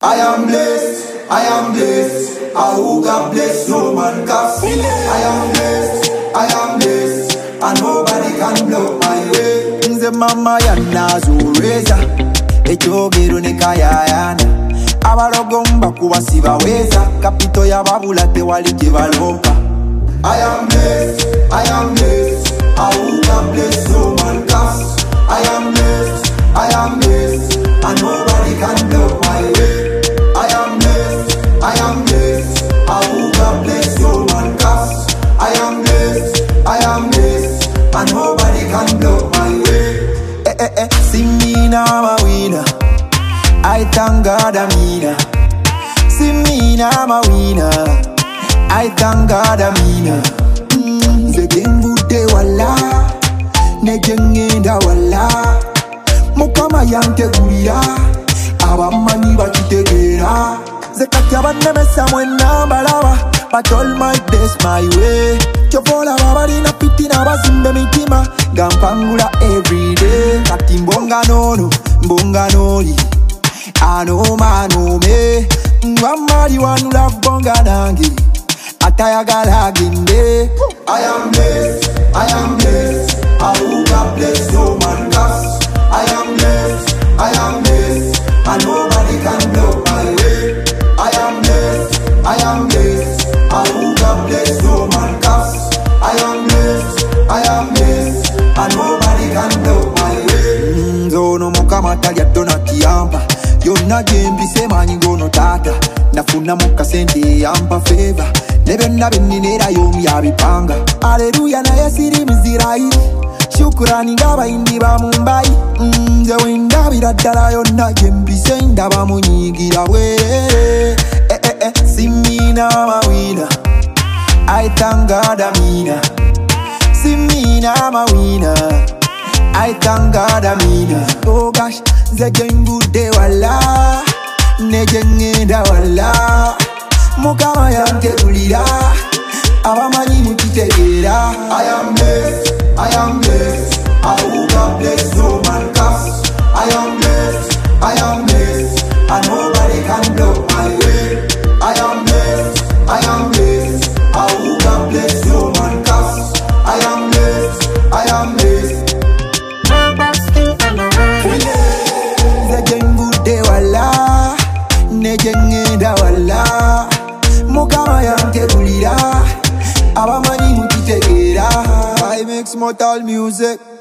I am blessed, I am blessed. I who God bless, no man curse. I am blessed, and nobody can block my way. Nze mama yanazo reza, echogero nekayayana. Abalogomba kubasiba weza, kapito ya babula tewali jebalopa. I am blessed, I am blessed. I who God bless, no man curse. I am blessed, and nobody can block my way. I am blessed, I who God bless, no man curse. I am blessed, and nobody can block my way. See me now, I'm a winner. I thank God I'm winner. See me now, I'm a winner. I thank God I'm winner. Zegengude wala, negengenda wala. Mukama yanke gulia, abamani bakitegera. Zekatya banemesa mwena mbalawa, but all my days my way. Chofola babali na piti na bazimbe mitima, gampangula everyday. Kati mbonga nono, mbonga noli, ano mano me. Mwamari wanu love bonga nangi, atayagala ginde. I am blessed, I am blessed. I who God bless, no man curse. I am blessed, and nobody can block my way. I am blessed, I who God bless, no man curse. I am blessed, and nobody can block my way. Zono mukama talya dona kiyamba, yonna jembi semanyi ngono tata. Nafuna muka sente yampa favor, nebyonna benninera yomi yabipanga. Haleluya naye siri mizirairi, shukurani ng'abayimbi ba Mumbai. Nze wendabira ddala yonna gyembise ndaba munyiigira bwerere. See me now, I'm a winner. I thank God I'm winner. See me now, I'm a winner. I thank God I'm winner. Oh gosh, nze gengude wala, negengenda wala. Mukama yantegulira, abamanyi mukitegera. I am blessed, I am blessed. I who God bless, no man curse. I am blessed, and nobody can block my way. I am blessed, I who God bless, no man curse. I am blessed, Zegengude wala, negengenda wala. Mukama yantegulira, abamanyi mukitegera. I make mortal music.